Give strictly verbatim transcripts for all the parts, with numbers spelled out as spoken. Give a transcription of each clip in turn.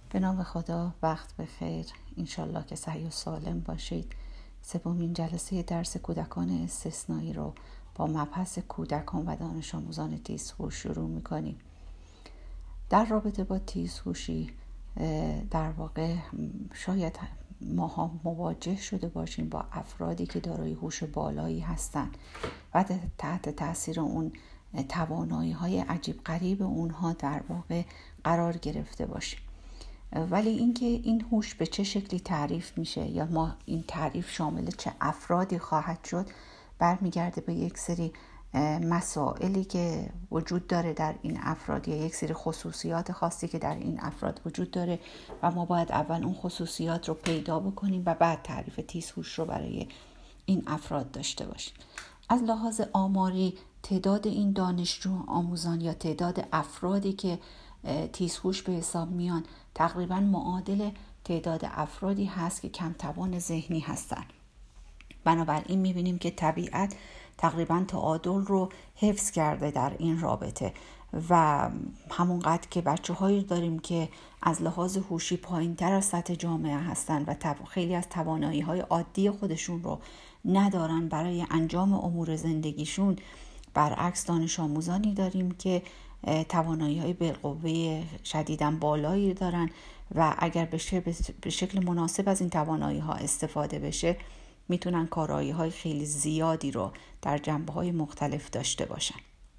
به نام خدا. وقت بخیر. انشالله که صحیح و سالم باشید. سومین جلسه درس کودکان استثنایی رو با مبحث کودکان و دانش آموزان تیزهوش شروع میکنیم. در رابطه با تیزهوشی در واقع شاید ماها مواجه شده باشیم با افرادی که دارای هوش بالایی هستند و تحت تاثیر اون توانایی های عجیب غریب اونها در واقع قرار گرفته باشیم. ولی اینکه این هوش به چه شکلی تعریف میشه یا ما این تعریف شامل چه افرادی خواهد شد برمیگرده به یک سری مسائلی که وجود داره در این افراد یا یک سری خصوصیات خاصی که در این افراد وجود داره و ما باید اول اون خصوصیات رو پیدا بکنیم و بعد تعریف تیزهوش رو برای این افراد داشته باشیم. از لحاظ آماری تعداد این دانشجو آموزان یا تعداد افرادی که تیزهوش به حساب میان تقریبا معادل تعداد افرادی هست که کم توان ذهنی هستن. بنابراین میبینیم که طبیعت تقریبا تعادل رو حفظ کرده در این رابطه و همونقدر که بچه هایی داریم که از لحاظ هوشی پایین تر از سطح جامعه هستن و خیلی از توانایی های عادی خودشون رو ندارن برای انجام امور زندگیشون، برعکس دانش آموزانی داریم که توانایی های بالقوه شدیداً بالایی دارن و اگر بشه به شکل مناسب از این توانایی ها استفاده بشه میتونن کارایی های خیلی زیادی رو در جنبه های مختلف داشته باشن.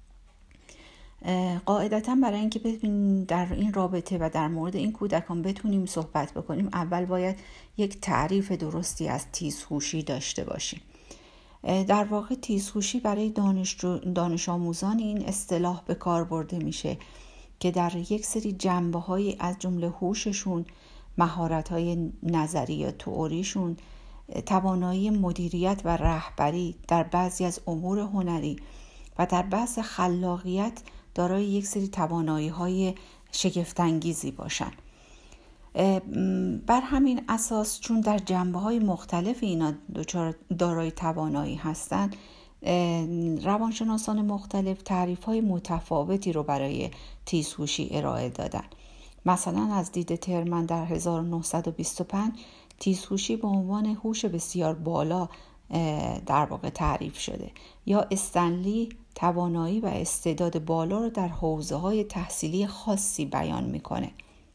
قاعدتاً برای اینکه ببینیم در این رابطه و در مورد این کودکان بتونیم صحبت بکنیم اول باید یک تعریف درستی از تیزهوشی داشته باشیم. در واقع تیزهوشی برای دانش, دانش آموزان این اصطلاح به کار برده میشه که در یک سری جنبه های از جمله هوششون، مهارت های نظری یا تئوریشون، توانایی مدیریت و رهبری در بعضی از امور هنری و در بحث خلاقیت دارای یک سری توانایی های شگفت‌انگیزی باشن. بر همین اساس چون در جنبه‌های مختلف اینا دارای توانایی هستند، روانشناسان مختلف تعریف‌های متفاوتی رو برای تیزهوشی ارائه دادن. مثلا از دید ترمن در هزار و نهصد و بیست و پنج تیزهوشی به عنوان هوش بسیار بالا در واقع تعریف شده، یا استنلی توانایی و استعداد بالا رو در حوزه‌های تحصیلی خاصی بیان میکنه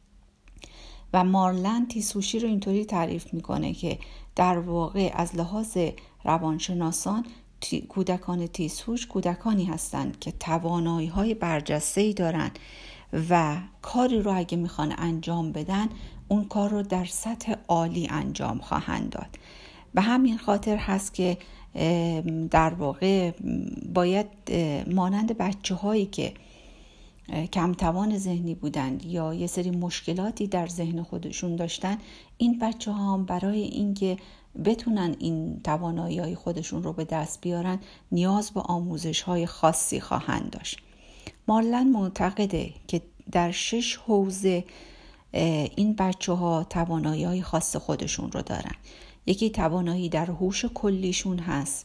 و مارلند تیزهوشی رو اینطوری تعریف میکنه که در واقع از لحاظ روانشناسان کودکان تیزهوش کودکانی هستند که توانایی‌های برجسته‌ای دارن و کاری رو اگه میخوان انجام بدن اون کار رو در سطح عالی انجام خواهند داد. به همین خاطر هست که در واقع باید مانند بچه هایی که کم توان ذهنی بودند یا یه سری مشکلاتی در ذهن خودشون داشتن، این بچه ها هم برای اینکه بتونن این توانایی های خودشون رو به دست بیارن نیاز به آموزش های خاصی خواهند داشت. مارلند معتقده که در شش حوزه این بچه ها توانایی های خاص خودشون رو دارن. یکی توانایی در هوش کلیشون هست،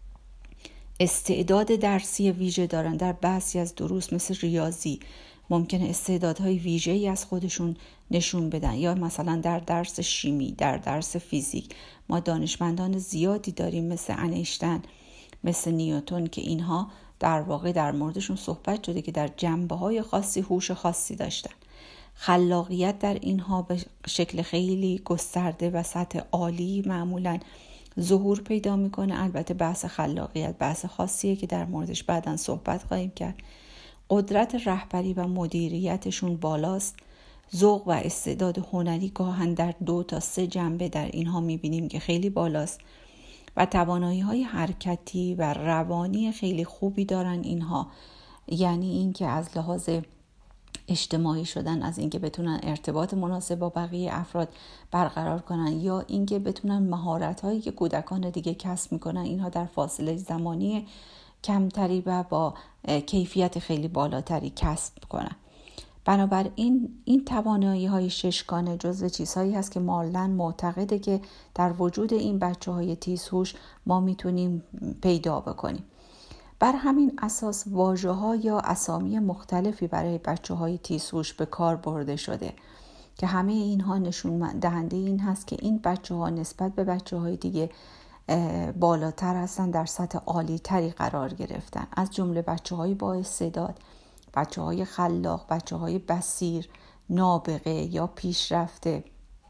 استعداد درسی ویژه دارن. در بعضی از دروس مثل ریاضی ممکنه استعدادهای ویژه‌ای از خودشون نشون بدن، یا مثلا در درس شیمی، در درس فیزیک ما دانشمندان زیادی داریم مثل انیشتین، مثل نیوتن که اینها در واقع در موردشون صحبت شده که در جنبه‌های خاصی هوش خاصی داشتن. خلاقیت در اینها به شکل خیلی گسترده و سطح عالی معمولاً ظهور پیدا میکنه. البته بحث خلاقیت بحث خاصیه که در موردش بعداً صحبت خواهیم کرد. قدرت رهبری و مدیریتشون بالاست. ذوق و استعداد هنری گاهن در دو تا سه جنبه در اینها میبینیم که خیلی بالاست و توانایی های حرکتی و روانی خیلی خوبی دارن اینها، یعنی این که از لحاظ اجتماعی شدن، از اینکه بتونن ارتباط مناسب با بقیه افراد برقرار کنن، یا اینکه بتونن مهارت‌هایی که کودکان دیگه کسب میکنن اینها در فاصله زمانی کمتری و با کیفیت خیلی بالاتری کسب کنن. بنابراین این توانایی‌های ششگانه جزو چیزهایی هست که مارلند معتقده که در وجود این بچه‌های تیزهوش ما میتونیم پیدا بکنیم. بر همین اساس واژه‌ها یا اسامی مختلفی برای بچه‌های تیزهوش به کار برده شده که همه اینها نشون دهنده این هست که این بچه ها نسبت به بچه های دیگه بالاتر هستن، در سطح عالی تری قرار گرفتن، از جمله بچه های با استعداد، بچه های خلاق، بچه های بصیر، نابغه یا پیشرفته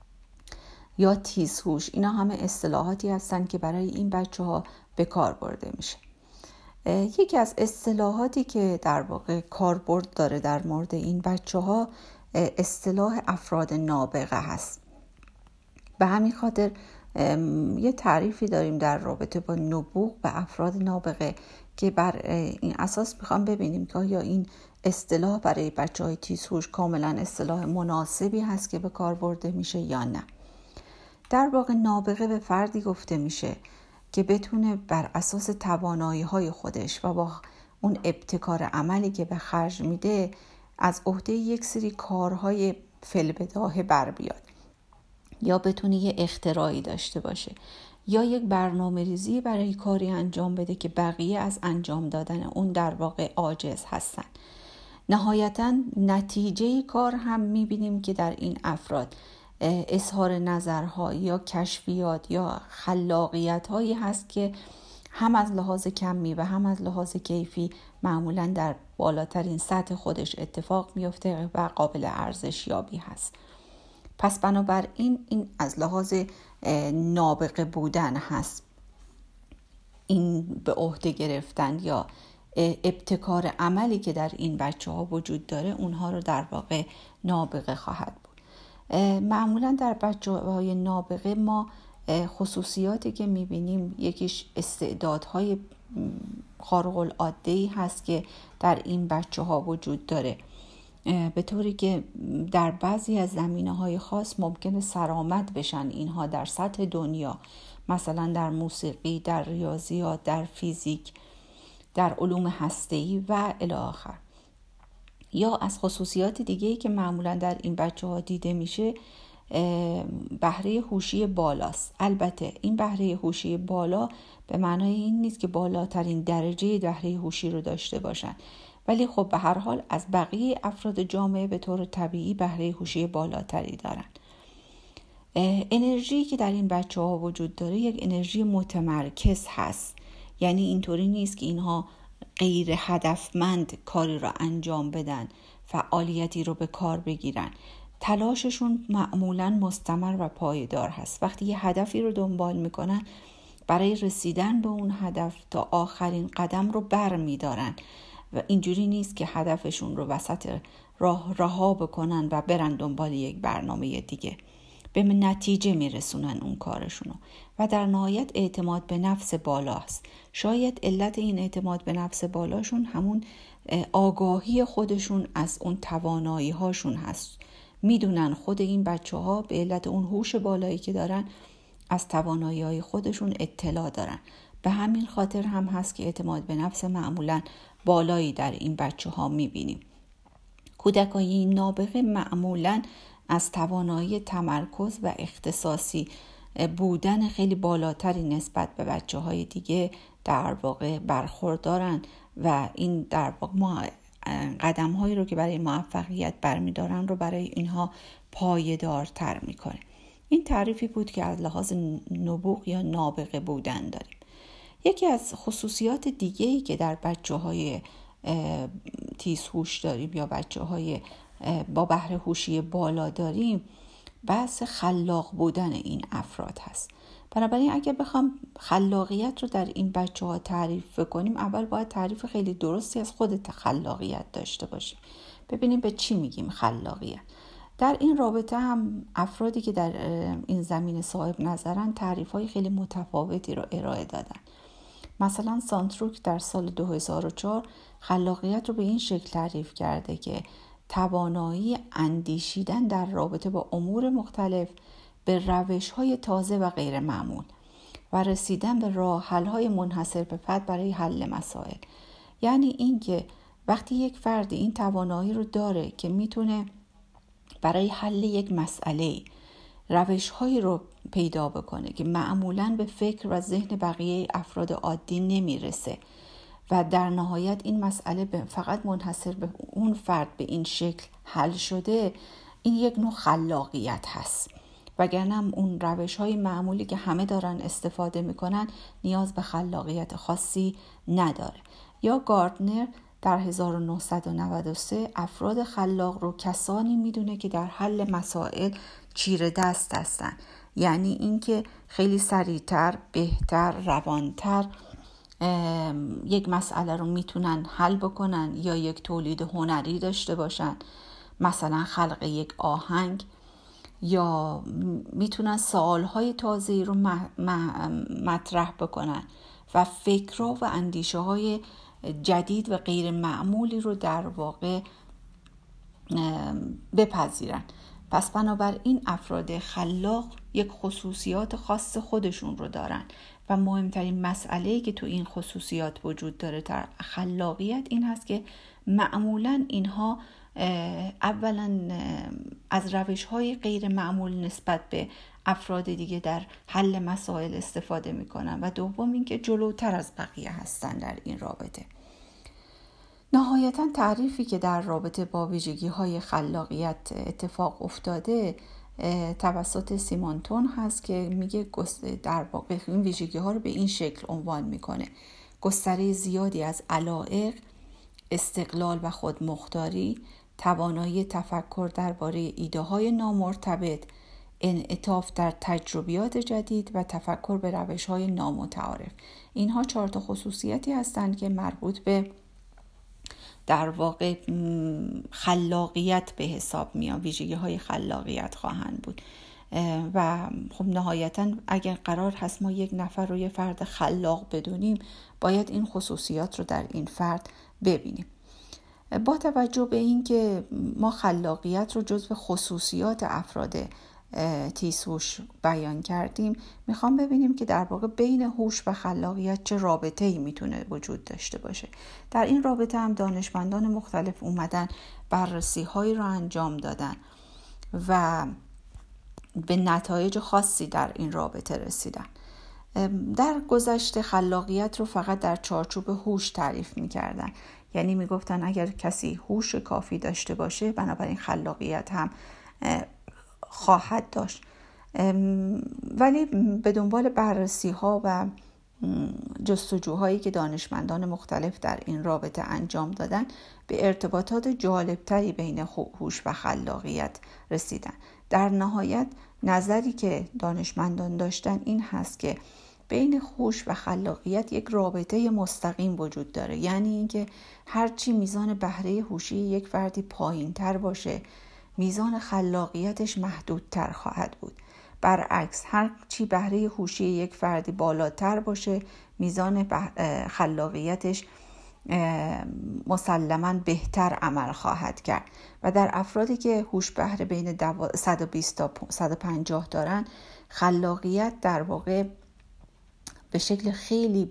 یا تیزهوش. اینا همه اصطلاحاتی هستن که برای این بچه ها به کار برده میشه. یکی از اصطلاحاتی که در واقع کاربرد داره در مورد این بچه ها اصطلاح افراد نابغه هست. به همین خاطر یه تعریفی داریم در رابطه با نبوغ به افراد نابغه که بر این اساس میخوام ببینیم که آیا این اصطلاح برای بچه های تیزهوش کاملا اصطلاح مناسبی هست که به کار برده میشه یا نه. در واقع نابغه به فردی گفته میشه که بتونه بر اساس توانایی های خودش و با اون ابتکار عملی که به خرج میده از عهده یک سری کارهای فی‌البداهه بر بیاد، یا بتونه یه اختراعی داشته باشه یا یک برنامه ریزی برای کاری انجام بده که بقیه از انجام دادن اون در واقع عاجز هستن. نهایتاً نتیجه کار هم میبینیم که در این افراد اظهار نظرها یا کشفیات یا خلاقیت هایی هست که هم از لحاظ کمی و هم از لحاظ کیفی معمولاً در بالاترین سطح خودش اتفاق میفته و قابل ارزش یابی هست. پس بنابراین این از لحاظ نابغه بودن هست، این به عهده گرفتن یا ابتکار عملی که در این بچه ها وجود داره اونها رو در واقع نابغه خواهد بود. معمولا در بچه های نابغه ما خصوصیاتی که میبینیم یکیش استعدادهای خارق العاده‌ای هست که در این بچه ها وجود داره، به طوری که در بعضی از زمینه‌های خاص ممکنه سرآمد بشن اینها در سطح دنیا، مثلا در موسیقی، در ریاضیات، در فیزیک، در علوم هسته‌ای و الی آخر. یا از خصوصیات دیگه‌ای که معمولا در این بچه‌ها دیده میشه بهره هوشی بالاست. البته این بهره هوشی بالا به معنای این نیست که بالاترین درجه بهره هوشی رو داشته باشن، ولی خب به هر حال از بقیه افراد جامعه به طور طبیعی بهره هوشی بالاتری دارن. انرژی که در این بچه‌ها وجود داره یک انرژی متمرکز هست، یعنی اینطوری نیست که اینها غیر هدفمند کاری را انجام بدن، فعالیتی رو به کار بگیرن. تلاششون معمولاً مستمر و پایدار هست. وقتی یه هدفی رو دنبال میکنن، برای رسیدن به اون هدف تا آخرین قدم رو بر میدارن و اینجوری نیست که هدفشون رو وسط راه رها بکنن و برن دنبال یک برنامه دیگه. به نتیجه میرسونن اون کارشونو و در نهایت اعتماد به نفس بالاست. شاید علت این اعتماد به نفس بالاشون همون آگاهی خودشون از اون توانایی هاشون هست. میدونن خود این بچه ها به علت اون هوش بالایی که دارن از توانایی های خودشون اطلاع دارن. به همین خاطر هم هست که اعتماد به نفس معمولا بالایی در این بچه ها میبینیم. کودکای نابغه معمولا از توانایی تمرکز و اختصاصی بودن خیلی بالاتری نسبت به بچه های دیگه در واقع برخوردارن و این در واقع ما قدم هایی رو که برای موفقیت برمیدارن رو برای اینها پایدارتر میکنه. این تعریفی بود که از لحاظ نبوغ یا نابغه بودن داریم. یکی از خصوصیات دیگه‌ای که در بچه‌های تیزهوش داریم یا بچه‌های با بهره هوشی بالا داریم، بحث خلاق بودن این افراد هست. بنابراین اگر بخوام خلاقیت رو در این بچه‌ها تعریف کنیم، اول باید تعریف خیلی درستی از خود خلاقیت داشته باشیم. ببینیم به چی میگیم خلاقیت. در این رابطه هم افرادی که در این زمینه صاحب نظرن تعریف‌های خیلی متفاوتی رو ارائه دادن. مثلا سانتروک در سال دو هزار و چهار خلاقیت رو به این شکل تعریف کرده که توانایی اندیشیدن در رابطه با امور مختلف به روش‌های تازه و غیر معمول و رسیدن به راه حل‌های منحصر به فرد برای حل مسائل. یعنی این که وقتی یک فرد این توانایی رو داره که میتونه برای حل یک مسئله روش‌هایی رو پیدا بکنه که معمولاً به فکر و ذهن بقیه افراد عادی نمیرسه و در نهایت این مسئله فقط منحصر به اون فرد به این شکل حل شده، این یک نوع خلاقیت هست، وگرنه اون روش های معمولی که همه دارن استفاده میکنن نیاز به خلاقیت خاصی نداره. یا گاردنر در هزار و نهصد و نود و سه افراد خلاق رو کسانی میدونه که در حل مسائل چیره دست هستن، یعنی اینکه خیلی سریعتر، بهتر، روانتر یک مسئله رو میتونن حل بکنن یا یک تولید هنری داشته باشن، مثلا خلق یک آهنگ، یا میتونن سوالهای تازه‌ای رو مطرح بکنن و فکرها و اندیشه های جدید و غیر معمولی رو در واقع بپذیرن. پس بنابراین افراد خلاق یک خصوصیات خاص خودشون رو دارن و مهمترین مسئله‌ای که تو این خصوصیات وجود داره در خلاقیت این هست که معمولاً اینها اولاً از روش‌های غیر معمول نسبت به افراد دیگه در حل مسائل استفاده میکنن و دوم اینکه جلوتر از بقیه هستن در این رابطه. نهایتاً تعریفی که در رابطه با ویژگی‌های خلاقیت اتفاق افتاده توسط سیمونتون هست که میگه در واقع این ویژگی‌ها رو به این شکل عنوان میکنه: گستره زیادی از علایق، استقلال و خودمختاری، توانایی تفکر درباره ایده‌های نامرتبط، انعطاف در تجربیات جدید و تفکر به روش‌های نامتعارف. اینها چهار تا خصوصیتی هستند که مربوط به در واقع خلاقیت به حساب میان، ویژگی‌های خلاقیت خواهند بود. و خب نهایتاً اگر قرار هست ما یک نفر رو یه فرد خلاق بدونیم، باید این خصوصیات رو در این فرد ببینیم. با توجه به این که ما خلاقیت رو جزو خصوصیات افراد تیزهوش بیان کردیم، میخوام ببینیم که در واقع بین هوش و خلاقیت چه رابطه‌ای میتونه وجود داشته باشه. در این رابطه هم دانشمندان مختلف اومدن بررسی‌هایی رو انجام دادن و به نتایج خاصی در این رابطه رسیدن. در گذشته خلاقیت رو فقط در چارچوب هوش تعریف میکردن، یعنی میگفتن اگر کسی هوش کافی داشته باشه بنابراین خلاقیت هم خواهد داشت. ولی به دنبال بررسی ها و جستجوهایی که دانشمندان مختلف در این رابطه انجام دادن، به ارتباطات جالبتری بین هوش و خلاقیت رسیدن. در نهایت نظری که دانشمندان داشتن این هست که بین هوش و خلاقیت یک رابطه مستقیم وجود داره، یعنی اینکه هرچی میزان بهره هوشی یک فردی پایین‌تر باشه، میزان خلاقیتش محدودتر خواهد بود. برعکس هرچی بهره هوشی یک فردی بالاتر باشه، میزان خلاقیتش مسلماً بهتر عمل خواهد کرد. و در افرادی که هوش بهره بین صد و بیست تا صد و پنجاه دارن، خلاقیت در واقع به شکل خیلی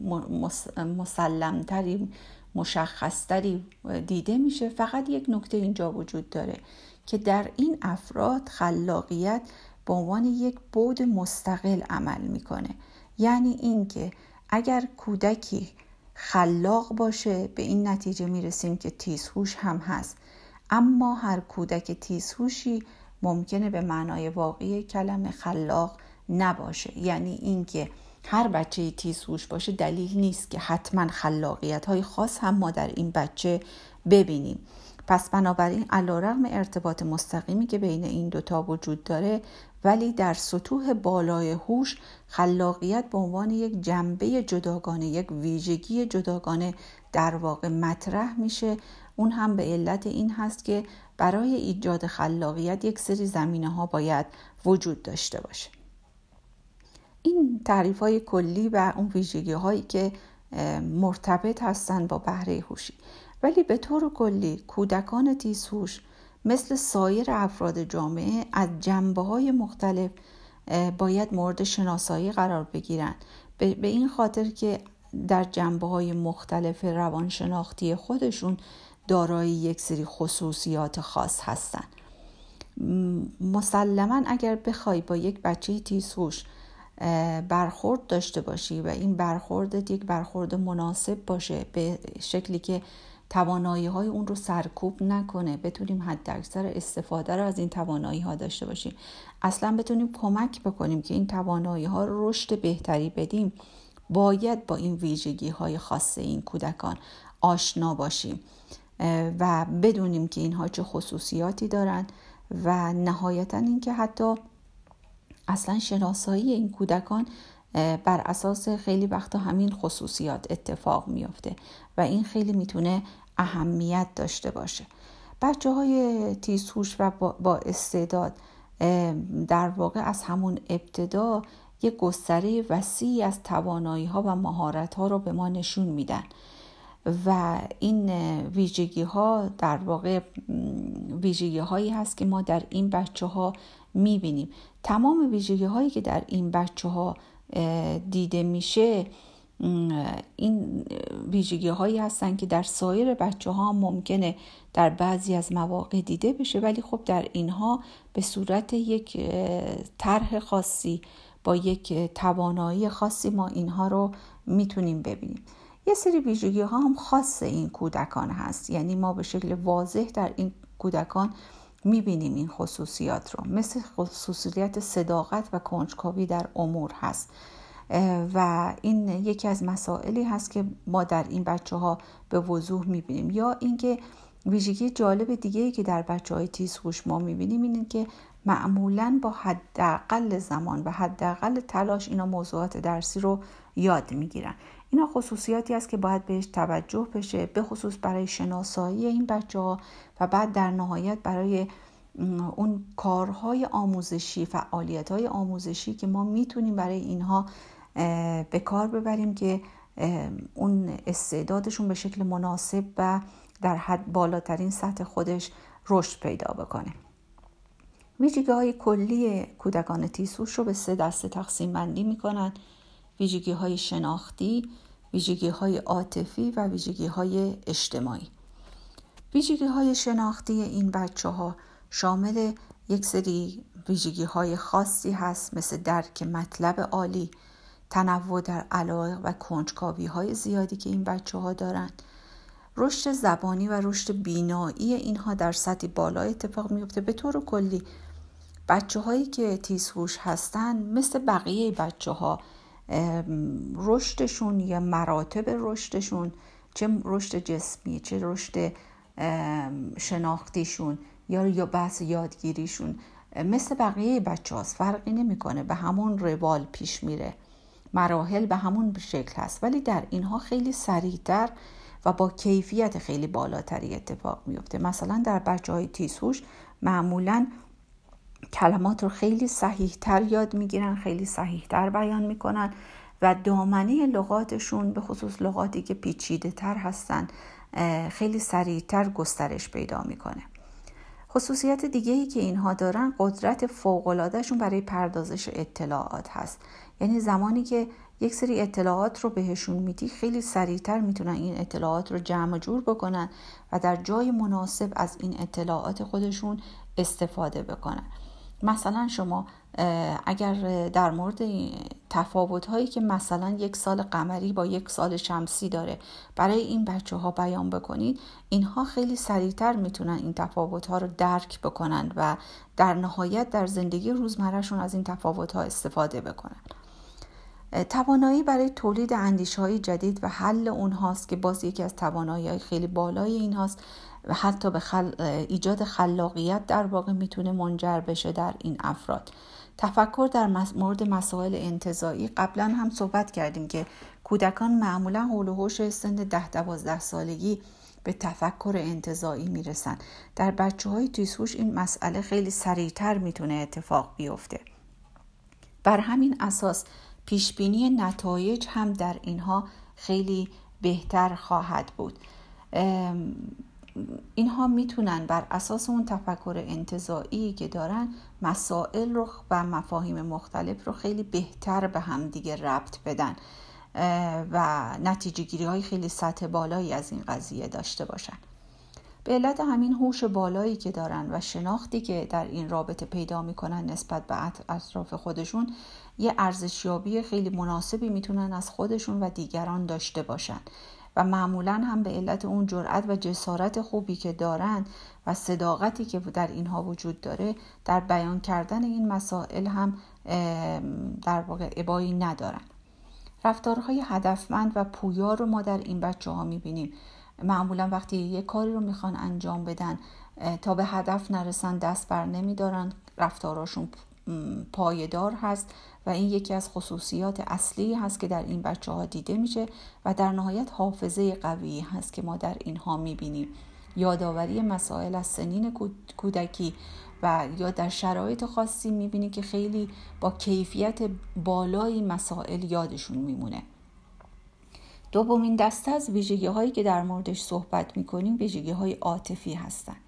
مسلمتری، مشخصتری دیده میشه. فقط یک نکته اینجا وجود داره که در این افراد خلاقیت به عنوان یک بعد مستقل عمل میکنه، یعنی این که اگر کودکی خلاق باشه به این نتیجه میرسیم که تیزهوش هم هست، اما هر کودک تیزهوشی ممکنه به معنای واقعی کلمه خلاق نباشه. یعنی این که هر بچه تیزهوش باشه دلیل نیست که حتما خلاقیت‌های خاص هم ما در این بچه ببینیم. پس بنابراین علیرغم ارتباط مستقیمی که بین این دوتا وجود داره، ولی در سطوح بالای هوش خلاقیت به عنوان یک جنبه جداگانه، یک ویژگی جداگانه در واقع مطرح میشه. اون هم به علت این هست که برای ایجاد خلاقیت یک سری زمینه‌ها باید وجود داشته باشه. این تعریف‌های کلی و اون ویژگی‌هایی که مرتبط هستن با بهره هوشی. ولی به طور کلی کودکان تیزهوش مثل سایر افراد جامعه از جنبه‌های مختلف باید مورد شناسایی قرار بگیرن، به این خاطر که در جنبه‌های مختلف روانشناختی خودشون دارای یک سری خصوصیات خاص هستن. مسلماً اگر بخوای با یک بچه تیزهوش برخورد داشته باشی و این برخوردت یک برخورد مناسب باشه، به شکلی که توانایی های اون رو سرکوب نکنه، بتونیم حد اکثر استفاده رو از این توانایی ها داشته باشیم، اصلا بتونیم کمک بکنیم که این توانایی ها رو رشد بهتری بدیم، باید با این ویژگی های خاص این کودکان آشنا باشیم و بدونیم که اینها چه خصوصیاتی دارن و نهایتا این که حتی اصلا شناسایی این کودکان بر اساس خیلی وقتا همین خصوصیات اتفاق میفته و این خیلی میتونه اهمیت داشته باشه. بچه های تیزهوش و با استعداد در واقع از همون ابتدا یک گستره وسیعی از توانایی ها و مهارت ها رو به ما نشون میدن و این ویژگی ها در واقع ویژگی هایی هست که ما در این بچه ها میبینیم. تمام ویژگی هایی که در این بچه ها دیده میشه این ویژگی هایی هستن که در سایر بچه ها ممکنه در بعضی از مواقع دیده بشه، ولی خب در اینها به صورت یک طرح خاصی با یک توانایی خاصی ما اینها رو میتونیم ببینیم. یه سری ویژگی ها هم خاص این کودکان هست، یعنی ما به شکل واضح در این کودکان میبینیم این خصوصیات رو، مثل خصوصیت صداقت و کنجکاوی در امور هست و این یکی از مسائلی هست که ما در این بچه ها به وضوح میبینیم. یا اینکه ویژگی جالب دیگه‌ای که در بچه‌های تیزهوش ما میبینیم اینه که معمولاً با حداقل زمان و حداقل تلاش اینا موضوعات درسی رو یاد میگیرن. اینا خصوصیاتی است که باید بهش توجه بشه، به خصوص برای شناسایی این بچه‌ها و بعد در نهایت برای اون کارهای آموزشی، فعالیت‌های آموزشی که ما میتونیم برای اینها به کار ببریم که اون استعدادشون به شکل مناسب و در حد بالاترین سطح خودش رشد پیدا بکنه. ویژگی‌های کلی کودکان تیزهوش رو به سه دسته تقسیم بندی می‌کنن: ویژگی‌های شناختی، ویژگی‌های عاطفی و ویژگی‌های اجتماعی. ویژگی‌های شناختی این بچه‌ها شامل یک سری ویژگی‌های خاصی هست، مثل درک مطلب عالی، تنوع در علایق و کنجکاوی‌های زیادی که این بچه‌ها دارن. رشد زبانی و رشد بینایی اینها در سطح بالا اتفاق میفته. به طور کلی بچه‌هایی که تیزهوش هستن مثل بقیه بچه‌ها رشدشون یا مراتب رشدشون، چه رشد جسمی چه رشد شناختیشون یا یا بحث یادگیریشون مثل بقیه بچه‌هاست، فرقی نمی‌کنه، به همون روال پیش میره، مراحل به همون شکل هست، ولی در اینها خیلی سریعتر و با کیفیت خیلی بالاتری اتفاق میفته. مثلا در بچه‌های تیزهوش معمولاً کلمات رو خیلی صحیح‌تر یاد میگیرن، خیلی صحیح‌تر بیان میکنن و دامنه لغاتشون به خصوص لغاتی که پیچیده‌تر هستن خیلی سریعتر گسترش پیدا میکنه. خصوصیت دیگه‌ای که اینها دارن قدرت فوق‌العاده‌شون برای پردازش اطلاعات هست. یعنی زمانی که یک سری اطلاعات رو بهشون میدی خیلی سریعتر میتونن این اطلاعات رو جمع جور بکنن و در جای مناسب از این اطلاعات خودشون استفاده بکنن. مثلا شما اگر در مورد تفاوت‌هایی که مثلا یک سال قمری با یک سال شمسی داره برای این بچه‌ها بیان بکنید، اینها خیلی سریعتر میتونن این تفاوت‌ها رو درک بکنن و در نهایت در زندگی روزمرهشون از این تفاوت‌ها استفاده بکنن. توانایی برای تولید اندیشه‌های جدید و حل اونهاست که باز یکی از توانایی‌های خیلی بالای اینهاست و حتی به خل... ایجاد خلاقیت در واقع میتونه منجر بشه در این افراد. تفکر در مورد مسائل انتزاعی قبلا هم صحبت کردیم که کودکان معمولا حول و حوش سن ده دوازده سالگی به تفکر انتزاعی میرسن. در بچه‌های تیزهوش این مسئله خیلی سریعتر میتونه اتفاق بیفته. بر همین اساس پیشبینی نتایج هم در اینها خیلی بهتر خواهد بود. اینها میتونن بر اساس اون تفکر انتزاعی که دارن مسائل رو و مفاهیم مختلف رو خیلی بهتر به هم دیگه ربط بدن و نتیجه گیری های خیلی سطح بالایی از این قضیه داشته باشن. به علت همین هوش بالایی که دارن و شناختی که در این رابطه پیدا میکنن نسبت به اطراف خودشون، یه ارزشیابی خیلی مناسبی میتونن از خودشون و دیگران داشته باشن و معمولا هم به علت اون جرأت و جسارت خوبی که دارن و صداقتی که در اینها وجود داره در بیان کردن این مسائل هم در واقع ابایی ندارن. رفتارهای هدفمند و پویا رو ما در این بچه ها میبینیم. معمولا وقتی یک کاری رو میخوان انجام بدن تا به هدف نرسن دست بر نمیدارن، رفتاراشون پایدار هست و این یکی از خصوصیات اصلی هست که در این بچه ها دیده میشه و در نهایت حافظه قوی هست که ما در اینها میبینیم. یادآوری مسائل از سنین کودکی و یا در شرایط خاصی میبینی که خیلی با کیفیت بالایی مسائل یادشون میمونه. دومین دسته از ویژگی هایی که در موردش صحبت میکنیم ویژگی های عاطفی هستن.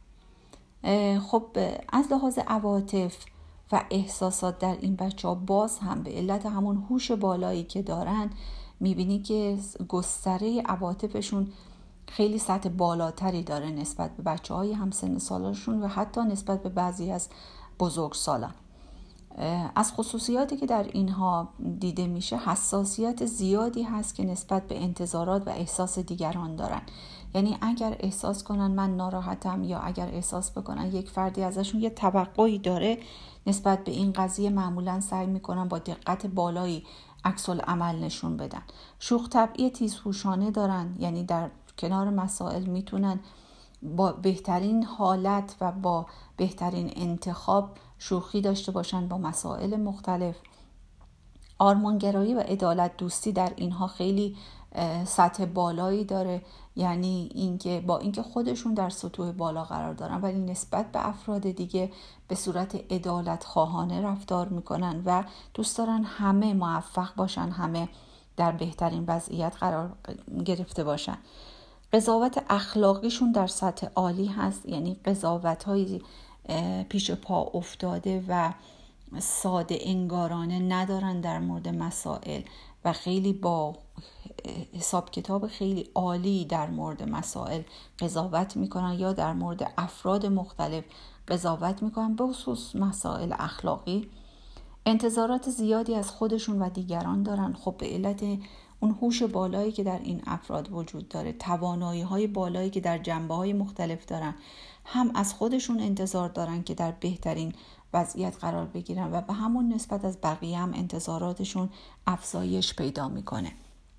خب از لحاظ عواطف و احساسات در این بچه ها باز هم به علت همون هوش بالایی که دارن میبینی که گستره عواطفشون خیلی سطح بالاتری داره نسبت به بچه های همسن سالشون و حتی نسبت به بعضی از بزرگ سالان. از خصوصیاتی که در اینها دیده میشه حساسیت زیادی هست که نسبت به انتظارات و احساس دیگران دارن. یعنی اگر احساس کنن من ناراحتم یا اگر احساس بکنن یک فردی ازشون یه توقعی داره نسبت به این قضیه معمولا سعی میکنن با دقت بالایی عکس العمل نشون بدن. شوخ طبعی تیزهوشانه دارن، یعنی در کنار مسائل میتونن با بهترین حالت و با بهترین انتخاب شوخی داشته باشن با مسائل مختلف. آرمانگرایی و عدالت دوستی در اینها خیلی سطح بالایی داره، یعنی اینکه با اینکه خودشون در سطوح بالا قرار دارن ولی نسبت به افراد دیگه به صورت عدالت خواهانه رفتار میکنن و دوست دارن همه موفق باشن، همه در بهترین وضعیت قرار گرفته باشن. قضاوت اخلاقیشون در سطح عالی هست، یعنی قضاوت‌های پیش پا افتاده و ساده انگارانه ندارن در مورد مسائل و خیلی با حساب کتاب خیلی عالی در مورد مسائل قضاوت میکنن یا در مورد افراد مختلف قضاوت میکنن، به خصوص مسائل اخلاقی. انتظارات زیادی از خودشون و دیگران دارن. خب به علت اون هوش بالایی که در این افراد وجود داره، توانایی‌های بالایی که در جنبه‌های مختلف دارن، هم از خودشون انتظار دارن که در بهترین وضعیت قرار بگیرن و به همون نسبت از بقیه هم انتظاراتشون افزایش پیدا میکنه.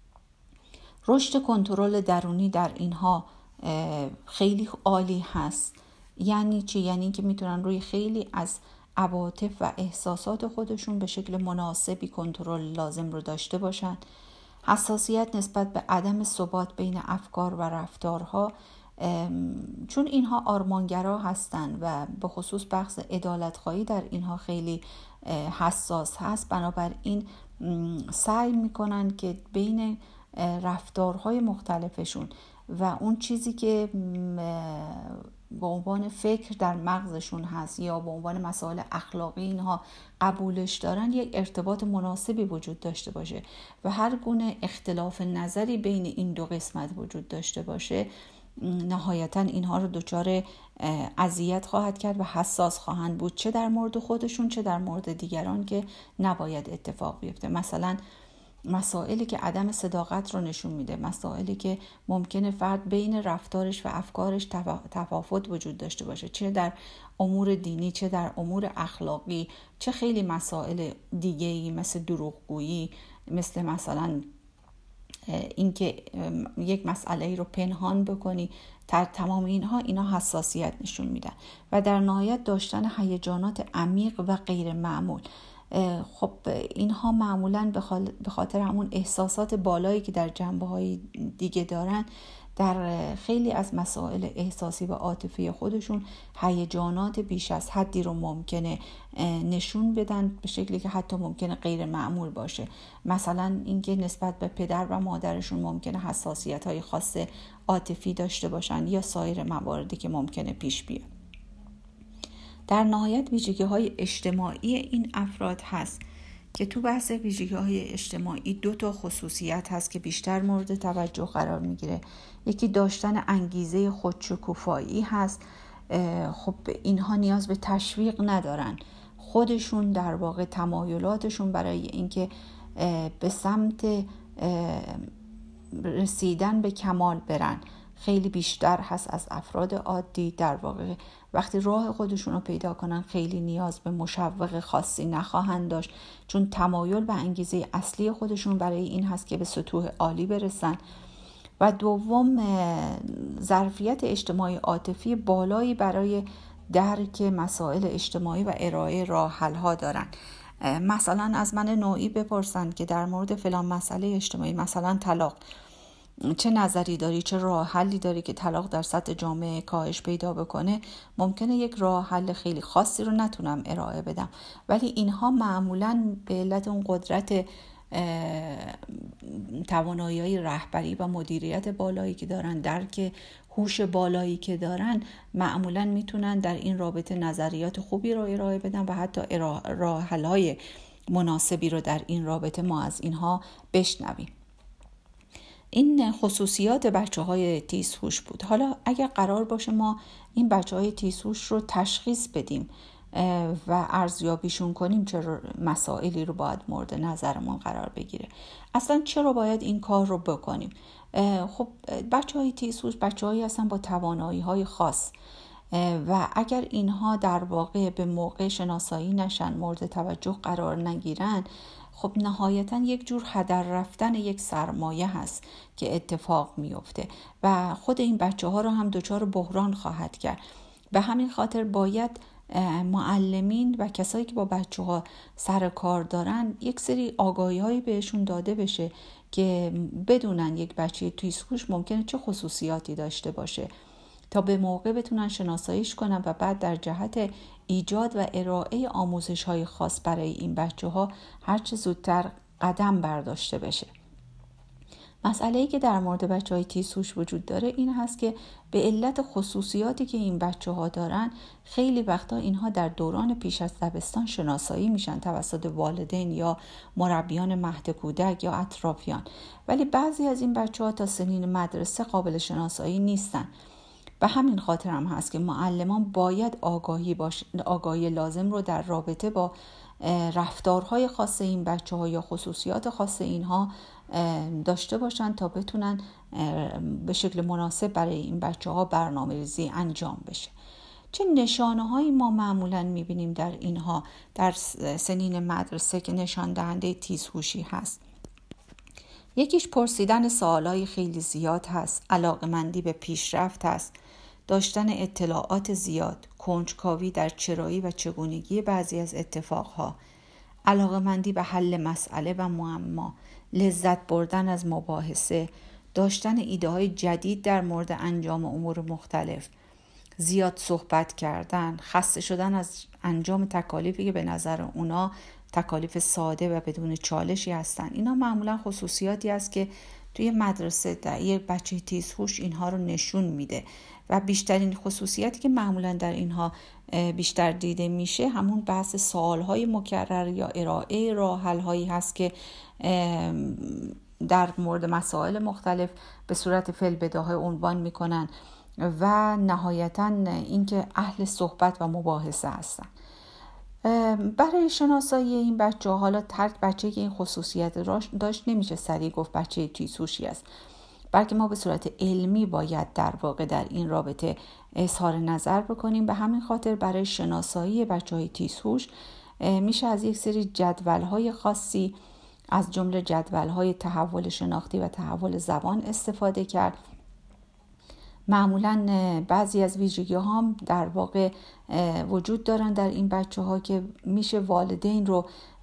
رشد کنترل درونی در اینها خیلی عالی هست. یعنی چی؟ یعنی که میتونن روی خیلی از عواطف و احساسات خودشون به شکل مناسبی کنترل لازم رو داشته باشن. حساسیت نسبت به عدم ثبات بین افکار و رفتارها، چون اینها آرمانگرا هستند و به خصوص بحث عدالت‌خواهی در اینها خیلی حساس هست، بنابراین سعی میکنن که بین رفتارهای مختلفشون و اون چیزی که به عنوان فکر در مغزشون هست یا به عنوان مسائل اخلاقی اینها قبولش دارن یک ارتباط مناسبی وجود داشته باشه و هر گونه اختلاف نظری بین این دو قسمت وجود داشته باشه نهایتا اینها رو دچار اذیت خواهد کرد و حساس خواهند بود، چه در مورد خودشون چه در مورد دیگران که نباید اتفاق بیفته. مثلا مسائلی که عدم صداقت رو نشون میده، مسائلی که ممکنه فرد بین رفتارش و افکارش تفاوت وجود داشته باشه، چه در امور دینی چه در امور اخلاقی، چه خیلی مسائل دیگه‌ای مثل دروغگویی، مثل مثلا اینکه یک مسئله رو پنهان بکنی، تمام اینها اینا حساسیت نشون میدن و در نهایت داشتن هیجانات عمیق و غیر معمول. خب اینها معمولاً به خاطر همون احساسات بالایی که در جنبه‌های دیگه دارن در خیلی از مسائل احساسی و عاطفی خودشون هیجانات بیش از حدی رو ممکنه نشون بدن به شکلی که حتی ممکنه غیر معمول باشه. مثلا اینکه نسبت به پدر و مادرشون ممکنه حساسیت‌های خاص عاطفی داشته باشن یا سایر مواردی که ممکنه پیش بیاد. در نهایت ویژگی‌های اجتماعی این افراد هست که تو بحث ویژگی‌های اجتماعی دو تا خصوصیت هست که بیشتر مورد توجه قرار میگیره. یکی داشتن انگیزه خودشکوفایی هست. خب اینها نیاز به تشویق ندارن، خودشون در واقع تمایلاتشون برای اینکه به سمت رسیدن به کمال برن خیلی بیشتر هست از افراد عادی. در واقع وقتی راه خودشون رو پیدا کنن خیلی نیاز به مشوق خاصی نخواهند داشت، چون تمایل و انگیزه اصلی خودشون برای این هست که به سطوح عالی برسن. و دوم، ظرفیت اجتماعی عاطفی بالایی برای درک مسائل اجتماعی و ارائه راه حل ها دارن. مثلا از من نوعی بپرسن که در مورد فلان مسئله اجتماعی، مثلا طلاق، چه نظری داری، چه راه حلی داری که طلاق در سطح جامعه کاهش پیدا بکنه، ممکنه یک راه حل خیلی خاصی رو نتونم ارائه بدم، ولی اینها معمولاً به علت اون قدرت توانایی رهبری و مدیریت بالایی که دارن، درک هوش بالایی که دارن، معمولاً میتونن در این رابطه نظریات خوبی رو ارائه بدن و حتی راه حل‌های مناسبی رو در این رابطه ما از اینها بشنویم. این خصوصیات بچه‌های تیزهوش بود. حالا اگر قرار باشه ما این بچه‌های تیزهوش رو تشخیص بدیم و ارزیابیشون کنیم، چه مسائلی رو باید مورد نظرمون قرار بگیره، اصلا چرا باید این کار رو بکنیم؟ خب بچه‌های تیزهوش بچه‌هایی هستن با توانایی‌های خاص و اگر اینها در واقع به موقع شناسایی نشن، مورد توجه قرار نگیرن، خب نهایتاً یک جور هدر رفتن یک سرمایه هست که اتفاق میفته و خود این بچه ها رو هم دچار بحران خواهد کرد. به همین خاطر باید معلمین و کسایی که با بچه ها سر کار دارن یک سری آگاهی هایی بهشون داده بشه که بدونن یک بچه تیزهوش ممکنه چه خصوصیاتی داشته باشه تا به موقع بتونن شناساییش کنن و بعد در جهت ایجاد و ارائه آموزش‌های خاص برای این بچه‌ها هر چه زودتر قدم برداشته بشه. مسئله‌ای که در مورد بچه‌های تیزهوش وجود داره این هست که به علت خصوصیاتی که این بچه‌ها دارن، خیلی وقتا اینها در دوران پیش از دبستان شناسایی میشن توسط والدین یا مربیان مهد کودک یا اطرافیان، ولی بعضی از این بچه‌ها تا سنین مدرسه قابل شناسایی نیستن. به همین خاطر هم هست که معلمان باید آگاهی باش... آگاهی لازم رو در رابطه با رفتارهای خاص این بچه‌ها یا خصوصیات خاص اینها داشته باشن تا بتونن به شکل مناسب برای این بچه‌ها برنامه‌ریزی انجام بشه. چه نشانه‌هایی ما معمولاً می‌بینیم در اینها در سنین مدرسه که نشان دهنده تیزهوشی هست؟ یکیش پرسیدن سوالای خیلی زیاد هست، علاقه‌مندی به پیشرفت هست، داشتن اطلاعات زیاد، کنجکاوی در چرایی و چگونگی بعضی از اتفاقها، علاقه‌مندی به حل مسئله و معما، لذت بردن از مباحثه، داشتن ایده‌های جدید در مورد انجام امور مختلف، زیاد صحبت کردن، خسته شدن از انجام تکالیفی که به نظر اونا تکالیف ساده و بدون چالشی هستن. اینا معمولا خصوصیاتی است که توی مدرسه در یک بچه تیزهوش اینها رو نشون میده و بیشترین خصوصیاتی که معمولا در اینها بیشتر دیده میشه همون بحث سوالهای مکرر یا ارائه راه حل هایی هست که در مورد مسائل مختلف به صورت فعل بداهه عنوان میکنن و نهایتاً اینکه اهل صحبت و مباحثه هستن. برای شناسایی این بچه ها، حالا هر بچه که این خصوصیت داشت نمیشه سریع گفت بچه تیزهوشی است، بلکه ما به صورت علمی باید در واقع در این رابطه اظهار نظر بکنیم. به همین خاطر برای شناسایی بچه های تیزهوش میشه از یک سری جدول‌های خاصی از جمله جدول‌های تحول شناختی و تحول زبان استفاده کرد. معمولاً بعضی از ویژگی ها هم در واقع وجود دارن در این بچه ها که میشه والدین رو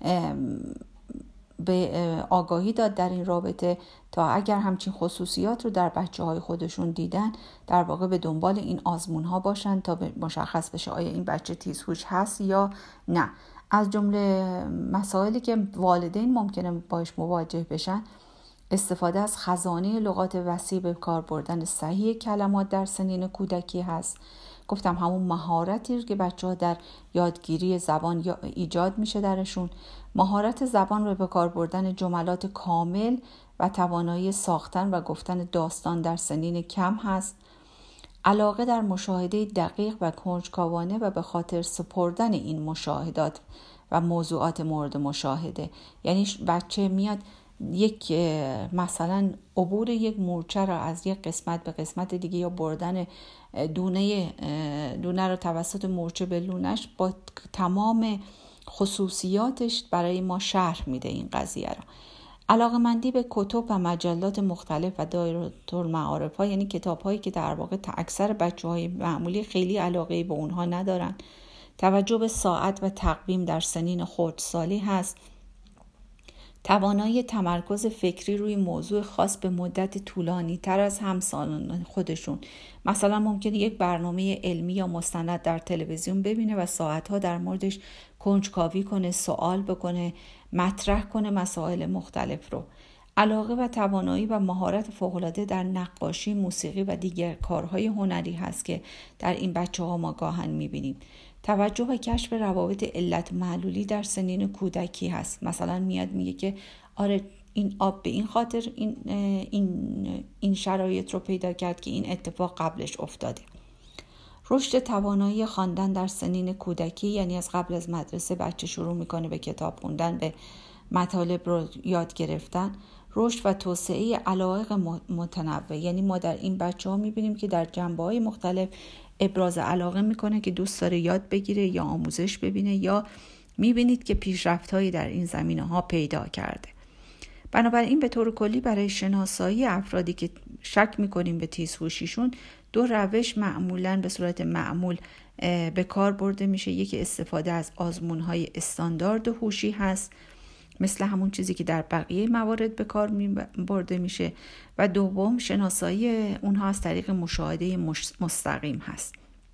به آگاهی داد در این رابطه تا اگر همچین خصوصیات رو در بچه های خودشون دیدن در واقع به دنبال این آزمون ها باشن تا مشخص بشه آیا این بچه تیزهوش هست یا نه. از جمله مسائلی که والدین ممکنه باش مواجه بشن، استفاده از خزانه لغات وسیع، به کار بردن صحیح کلمات در سنین کودکی هست. گفتم همون مهارتی که بچه‌ها در یادگیری زبان یا ایجاد میشه درشون، مهارت زبان رو به کار بردن جملات کامل و توانایی ساختن و گفتن داستان در سنین کم هست. علاقه در مشاهده دقیق و کنجکاوانه و به خاطر سپردن این مشاهدات و موضوعات مورد مشاهده، یعنی بچه میاد یک مثلا عبور یک مورچه را از یک قسمت به قسمت دیگه یا بردن دونه دونه را توسط مورچه به لونش با تمام خصوصیاتش برای ما شرح میده این قضیه را. علاقه‌مندی به کتب و مجلات مختلف و دایره‌المعارف ها، یعنی کتاب هایی که در واقع اکثر بچه های معمولی خیلی علاقه به اونها ندارن. توجه به ساعت و تقویم در سنین خردسالی هست. توانایی تمرکز فکری روی موضوع خاص به مدت طولانی تر از همسالان خودشون. مثلا ممکنه یک برنامه علمی یا مستند در تلویزیون ببینه و ساعتها در موردش کنجکاوی کنه، سوال بکنه، مطرح کنه مسائل مختلف رو. علاقه و توانایی و مهارت فوق‌العاده در نقاشی، موسیقی و دیگر کارهای هنری هست که در این بچه‌ها ما گاهن می‌بینیم. توجه و کشف روابط علت معلولی در سنین کودکی هست. مثلا میاد میگه که آره این آب به این خاطر این این این شرایط رو پیدا کرد که این اتفاق قبلش افتاده. رشد توانایی خواندن در سنین کودکی، یعنی از قبل از مدرسه بچه شروع میکنه به کتاب خوندن، به مطالب رو یاد گرفتن. رشد و توسعه علایق متنوع، یعنی ما در این بچه ها میبینیم که در جنبه‌های مختلف ابراز علاقه میکنه که دوست داره یاد بگیره یا آموزش ببینه، یا میبینید که پیشرفت‌هایی در این زمینه‌ها پیدا کرده. بنابراین به طور کلی برای شناسایی افرادی که شک میکنیم به تیزهوشیشون دو روش معمولاً به صورت معمول به کار برده میشه. یکی استفاده از آزمون‌های استاندارد هوشی هست، مثل همون چیزی که در بقیه موارد به کار برده میشه، و دوم شناسایی اونها از طریق مشاهده مستقیم هست.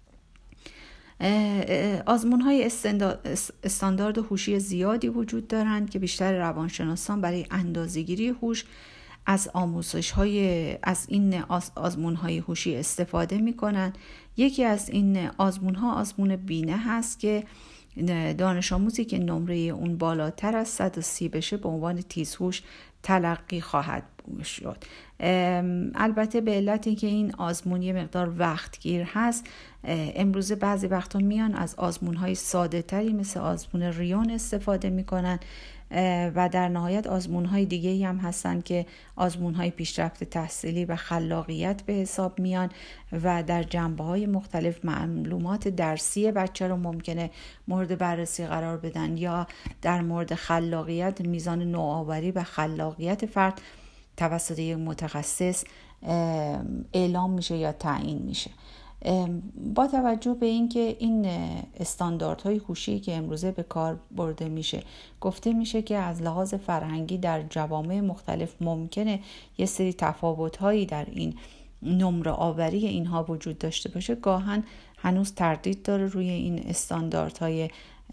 آزمون‌های استاندارد هوشی زیادی وجود دارند که بیشتر روانشناسان برای اندازه‌گیری هوش از آموزش‌های از این آزمون‌های هوشی استفاده می‌کنند. یکی از این آزمون‌ها آزمون بینه هست که دانش آموزی که نمره اون بالاتر از صد و سی بشه به عنوان تیزهوش تلقی خواهد شد. البته به علت اینکه این آزمون یه مقدار وقتگیر هست، امروزه بعضی وقتا میان از آزمون‌های ساده تری مثل آزمون ریون استفاده میکنن و در نهایت آزمون‌های دیگه‌ای هم هستن که آزمون‌های پیشرفت تحصیلی و خلاقیت به حساب میان و در جنبه‌های مختلف معلومات درسی بچه رو ممکنه مورد بررسی قرار بدن، یا در مورد خلاقیت میزان نوآوری و خلاقیت فرد توسط یک متخصص اعلام میشه یا تعیین میشه. با توجه به اینکه این استانداردهای هوشی که امروزه به کار برده میشه، گفته میشه که از لحاظ فرهنگی در جوامع مختلف ممکنه یه سری تفاوت‌هایی در این نمره آوری اینها وجود داشته باشه، گاهن هنوز تردید داره روی این استانداردهای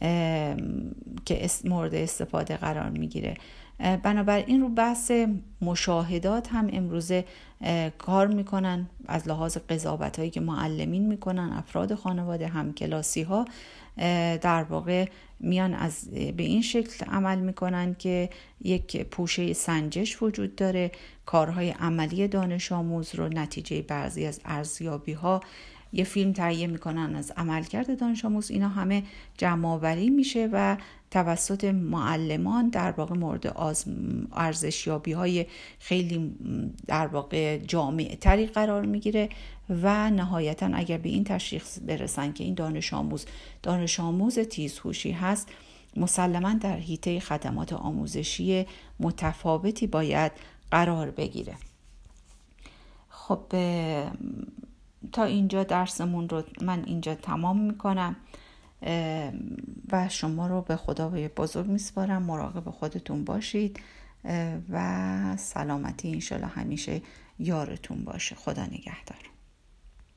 که مورد استفاده قرار میگیره. بنابراین رو بحث مشاهدات هم امروزه کار میکنن، از لحاظ قضاوت هایی که معلمین میکنن، افراد خانواده، همکلاسی ها در واقع میان از به این شکل عمل میکنن که یک پوشه سنجش وجود داره. کارهای عملی دانش آموز رو نتیجه بعضی از ارزیابی ها یه فیلم تهیه میکنن از عملکرد دانش آموز، اینا همه جمع آوری میشه و توسط معلمان در واقع مورد ارزشیابی های خیلی در واقع جامع تری قرار میگیره و نهایتا اگر به این تشخیص برسن که این دانش آموز دانش آموز تیزهوشی هست، مسلماً در حیطه خدمات آموزشی متفاوتی باید قرار بگیره. خب تا اینجا درسمون رو من اینجا تمام میکنم و شما رو به خدای بزرگ میسپارم. مراقب خودتون باشید و سلامتی انشالله همیشه یارتون باشه. خدا نگهدار.